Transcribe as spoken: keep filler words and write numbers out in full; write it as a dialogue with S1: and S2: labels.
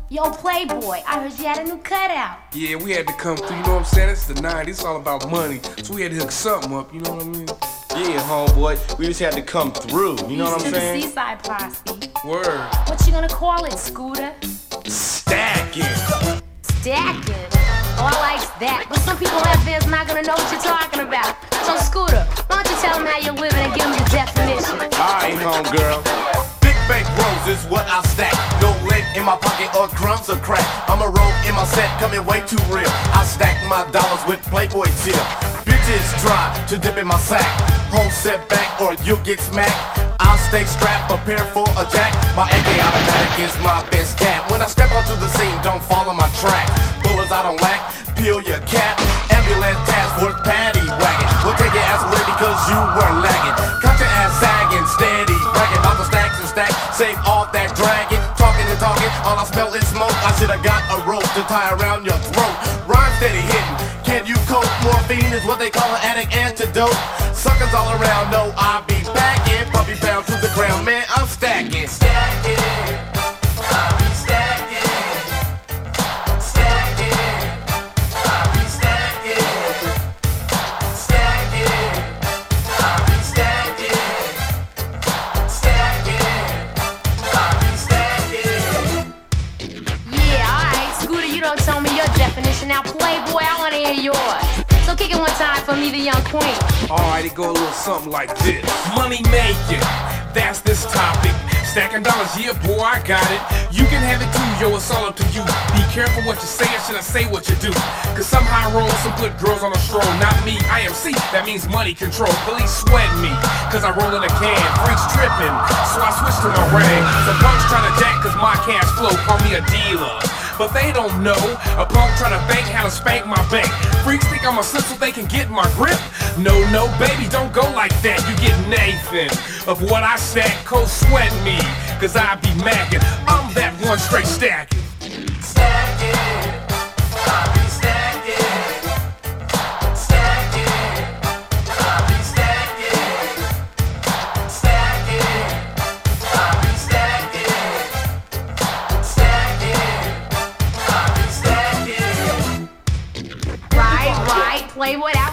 S1: Yo, Playboy, I heard you had a new cutout.
S2: Yeah, we had to come through, you know what I'm saying? It's the nineties, it's all about money. So we had to hook something up, you know what I mean?
S3: Yeah, homeboy, we just had to come through, you know what I'm saying?
S1: To the Seaside Posse.
S2: Word.
S1: What you gonna call it, Scooter?
S3: Stacking.
S1: Stacking? Oh, I like that. But some people out there is not gonna know what you're talking about. So, Scooter, why don't you tell them how you're living and give them your definition?
S3: Alright, homegirl.
S4: Big bank rolls is what I stack. No lint in my pocket or crumbs of crack. I'm a roll in my set, coming way too real. I stack my dollars with Playboy tip. Bitches try to dip in my sack. Home set back or you'll get smacked. I'll stay strapped, prepared for a jack. My A K automatic is my best cat. When I step onto the scene, don't follow my track. Bullets I don't lack, peel your cap. Ambulance task force paddy wagon. We'll take your ass away because you were lagging. Cut your ass sagging, steady bragging about the stacks and stacks. Save all that dragging, talking and talking. All I smell is smoke. I should've got a rope to tie around your throat. Rhyme steady hitting. Can you cope? Morphine is what they call an addict antidote. Suckers all around know I be backing. Puppy pound to the ground, man, I'm stacking. Stacking, I be stacking. Stacking, I be stacking. Stacking, I be stacking. Stacking, I be stacking.
S1: Yeah, alright, Scooter, you don't tell me your definition. Now, Playboy, I wanna hear yours. So kick it one time for me, the young queen.
S2: Alright, it go a little something like this.
S5: Money making, that's this topic. Stacking dollars, yeah, boy, I got it. You can have it too, yo, it's all up to you. Be careful what you say, or should I say what you do? Cause some high rolls, some put girls on a stroll. Not me, I M C, that means money control. Police sweat me, cause I roll in a can. Freaks tripping, so I switch to my rag. Some punks trying to jack, cause my cash flow, call me a dealer. But they don't know, a punk trying to think how to spank my bank. Freaks think I'm a simp so they can get my grip. No, no, baby, don't go like that. You get Nathan of what I stack, cold sweat me, cause I be macking. I'm that one straight stacking.
S4: Stacking, I be stacking. Stacking, I be stacking. Stacking, I be stacking. Stacking, I be stacking.
S1: Right, right, Playboy, that